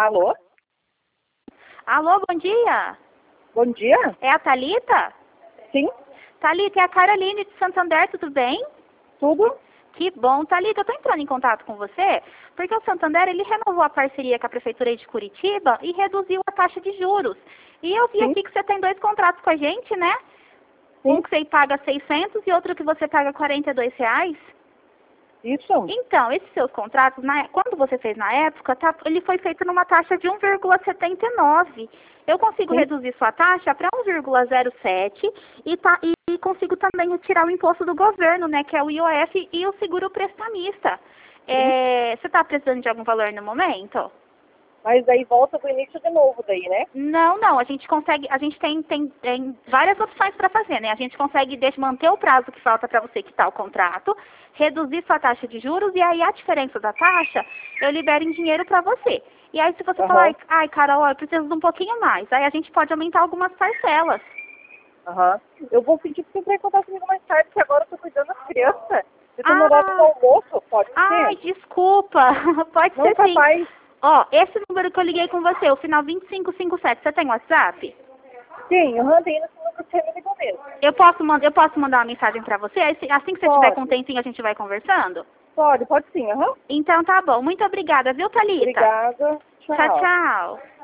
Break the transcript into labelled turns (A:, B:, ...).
A: Alô?
B: Alô, bom dia.
A: Bom dia?
B: É a Thalita?
A: Sim?
B: Thalita, é a Caroline de Santander, tudo bem?
A: Tudo?
B: Que bom. Thalita, eu estou entrando em contato com você porque o Santander, ele renovou a parceria com a Prefeitura de Curitiba e reduziu a taxa de juros. E eu vi
A: Sim.
B: aqui que você tem 2 contratos com a gente, né?
A: Sim.
B: Um que você paga 600 e outro que você paga R$ 42.
A: Isso?
B: Então, esses seus contratos, quando você fez na época, ele foi feito numa taxa de 1,79. Eu consigo
A: Sim.
B: reduzir sua taxa para 1,07 e consigo também retirar o imposto do governo, né, que é o IOF e o seguro prestamista. Você está precisando de algum valor no momento?
A: Mas daí volta do início de novo daí, né?
B: Não, a gente consegue, a gente tem várias opções para fazer, né? A gente consegue manter o prazo que falta para você quitar o contrato, reduzir sua taxa de juros e aí a diferença da taxa eu libero em dinheiro para você. E aí se você falar, ai Carol, eu preciso de um pouquinho mais, aí a gente pode aumentar algumas parcelas.
A: Eu vou pedir pra você entrar em contato comigo mais tarde, porque agora eu tô cuidando das crianças. Eu tô no horário do almoço, pode ser?
B: Ai, desculpa, pode
A: Não,
B: ser sim.
A: capaz.
B: Ó, esse número que eu liguei com você, o final 2557, você tem WhatsApp?
A: Sim, eu andei nesse número que você me ligou mesmo.
B: Eu posso mandar uma mensagem pra você? Assim que você tiver com um tempinho, a gente vai conversando?
A: Pode sim,
B: Então tá bom. Muito obrigada, viu, Thalita?
A: Obrigada.
B: Tchau, tchau.